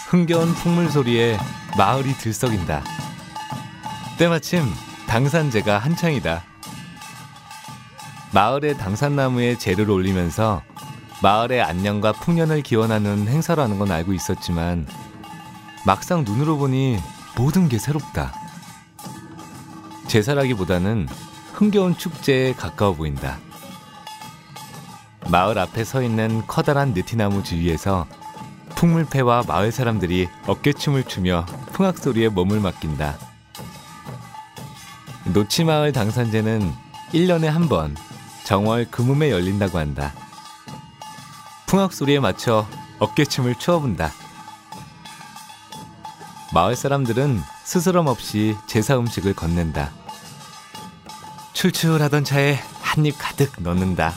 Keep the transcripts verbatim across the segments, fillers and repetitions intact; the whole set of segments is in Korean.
흥겨운 풍물 소리에 마을이 들썩인다. 때마침 당산제가 한창이다. 마을의 당산나무에 재를 올리면서 마을의 안녕과 풍년을 기원하는 행사라는 건 알고 있었지만 막상 눈으로 보니 모든 게 새롭다. 제사라기보다는 흥겨운 축제에 가까워 보인다. 마을 앞에 서 있는 커다란 느티나무 주위에서 풍물패와 마을 사람들이 어깨춤을 추며 풍악소리에 몸을 맡긴다. 노치마을 당산제는 일 년에 한 번 정월 금음에 열린다고 한다. 풍악소리에 맞춰 어깨춤을 추어본다. 마을 사람들은 스스럼 없이 제사 음식을 건넨다. 출출하던 차에 한입 가득 넣는다.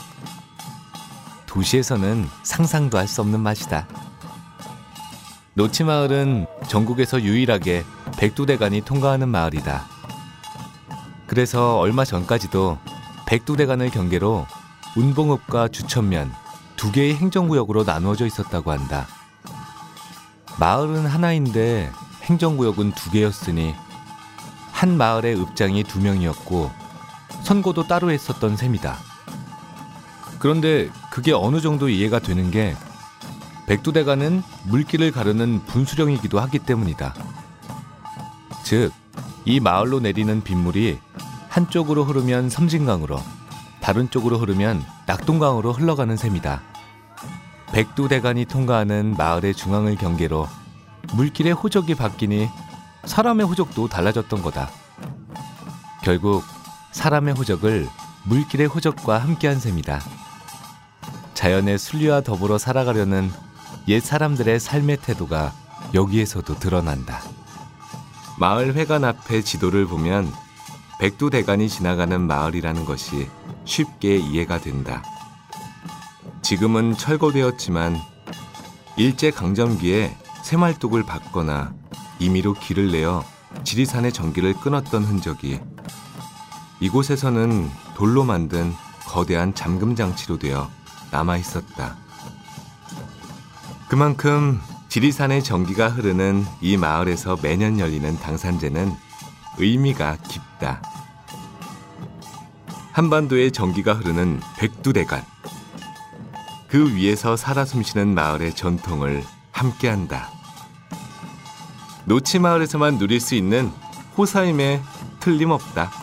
도시에서는 상상도 할 수 없는 맛이다. 노치마을은 전국에서 유일하게 백두대간이 통과하는 마을이다. 그래서 얼마 전까지도 백두대간을 경계로 운봉읍과 주천면 두 개의 행정구역으로 나누어져 있었다고 한다. 마을은 하나인데 행정구역은 두 개였으니 한 마을의 읍장이 두 명이었고 선고도 따로 했었던 셈이다. 그런데 그게 어느 정도 이해가 되는 게 백두대간은 물길을 가르는 분수령이기도 하기 때문이다. 즉, 이 마을로 내리는 빗물이 한쪽으로 흐르면 섬진강으로, 다른 쪽으로 흐르면 낙동강으로 흘러가는 셈이다. 백두대간이 통과하는 마을의 중앙을 경계로 물길의 호적이 바뀌니 사람의 호적도 달라졌던 거다. 결국 사람의 호적을 물길의 호적과 함께한 셈이다. 자연의 순리와 더불어 살아가려는 옛 사람들의 삶의 태도가 여기에서도 드러난다. 마을 회관 앞의 지도를 보면 백두대간이 지나가는 마을이라는 것이 쉽게 이해가 된다. 지금은 철거되었지만 일제강점기에 새말뚝을 박거나 임의로 길을 내어 지리산의 전기를 끊었던 흔적이 이곳에서는 돌로 만든 거대한 잠금장치로 되어 남아있었다. 그만큼 지리산의 전기가 흐르는 이 마을에서 매년 열리는 당산제는 의미가 깊다. 한반도의 전기가 흐르는 백두대간, 그 위에서 살아 숨쉬는 마을의 전통을 함께한다. 노치마을에서만 누릴 수 있는 호사임에 틀림없다.